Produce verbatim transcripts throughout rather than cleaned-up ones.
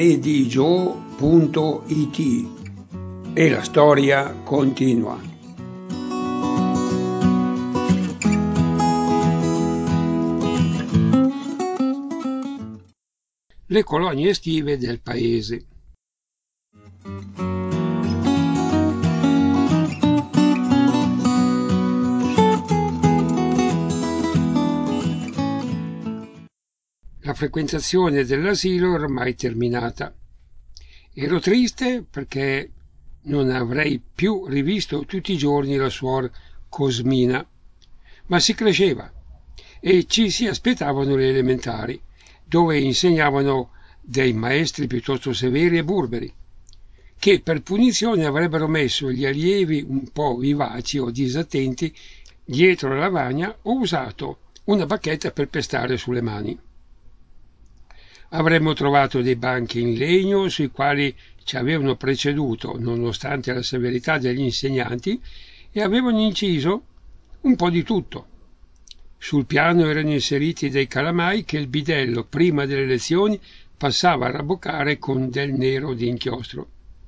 redigio punto it e la storia continua. Le colonie estive del paese. La frequentazione dell'asilo era ormai terminata. Ero triste perché non avrei più rivisto tutti i giorni la suor Cosmina, ma si cresceva e ci si aspettavano le elementari, dove insegnavano dei maestri piuttosto severi e burberi, che per punizione avrebbero messo gli allievi un po' vivaci o disattenti dietro la lavagna o usato una bacchetta per pestare sulle mani. Avremmo trovato dei banchi in legno sui quali ci avevano preceduto, nonostante la severità degli insegnanti, e avevano inciso un po' di tutto. Sul piano erano inseriti dei calamai che il bidello, prima delle lezioni, passava a rabboccare con del nero di inchiostro.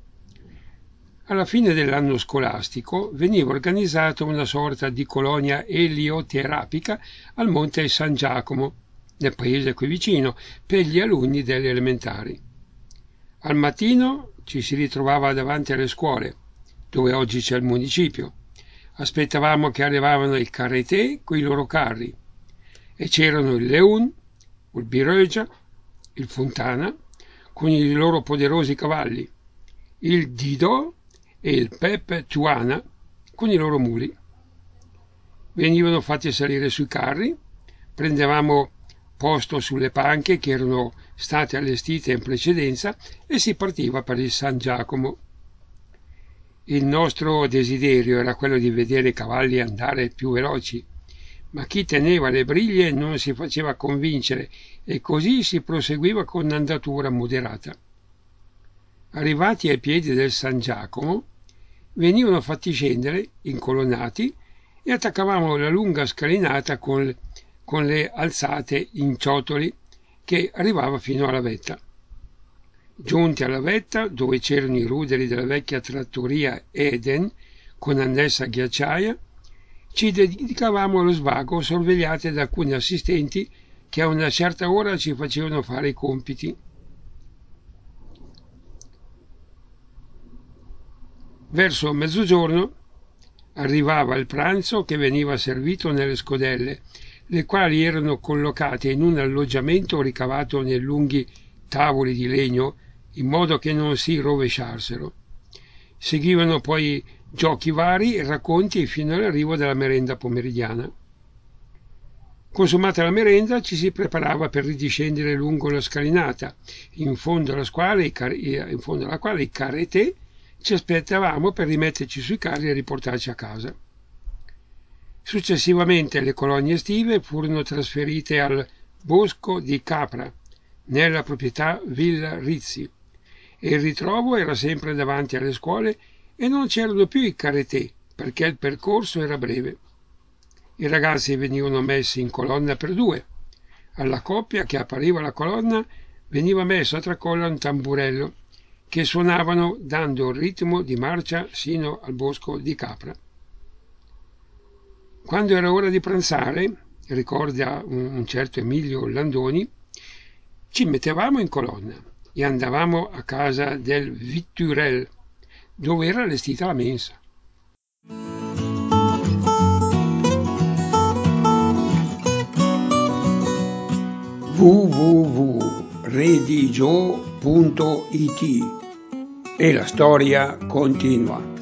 Alla fine dell'anno scolastico veniva organizzata una sorta di colonia elioterapica al Monte San Giacomo, nel paese qui vicino, per gli alunni delle elementari. Al mattino ci si ritrovava davanti alle scuole, dove oggi c'è il municipio. Aspettavamo che arrivavano i carreté coi loro carri, e c'erano il Leun, il Birögia, il Fontana, con i loro poderosi cavalli, il Didò e il Pep Tuana con i loro muli. Venivano fatti salire sui carri, prendevamo posto sulle panche che erano state allestite in precedenza e si partiva per il San Giacomo. Il nostro desiderio era quello di vedere i cavalli andare più veloci, ma chi teneva le briglie non si faceva convincere e così si proseguiva con andatura moderata. Arrivati ai piedi del San Giacomo, venivano fatti scendere, incolonnati, e attaccavamo la lunga scalinata con, con le alzate in ciotoli che arrivava fino alla vetta. Giunti alla vetta, dove c'erano i ruderi della vecchia trattoria Eden, con annessa ghiacciaia, ci dedicavamo allo svago, sorvegliate da alcuni assistenti che a una certa ora ci facevano fare i compiti. Verso mezzogiorno arrivava il pranzo che veniva servito nelle scodelle, le quali erano collocate in un alloggiamento ricavato nei lunghi tavoli di legno in modo che non si rovesciassero. Seguivano poi giochi vari e racconti fino all'arrivo della merenda pomeridiana. Consumata la merenda ci si preparava per ridiscendere lungo la scalinata, in fondo alla quale i, car- in fondo alla quale i carreté ci aspettavamo per rimetterci sui carri e riportarci a casa. Successivamente le colonie estive furono trasferite al Bosco di Capra, nella proprietà Villa Rizzi, e il ritrovo era sempre davanti alle scuole e non c'erano più i carreté perché il percorso era breve. I ragazzi venivano messi in colonna per due. Alla coppia che appariva la colonna veniva messo a tracolla un tamburello che suonavano dando il ritmo di marcia sino al Bosco di Capra. Quando era ora di pranzare, ricorda un certo Emilio Landoni, ci mettevamo in colonna e andavamo a casa del Vitturel, dove era allestita la mensa. w w w punto redigio punto it e la storia continua.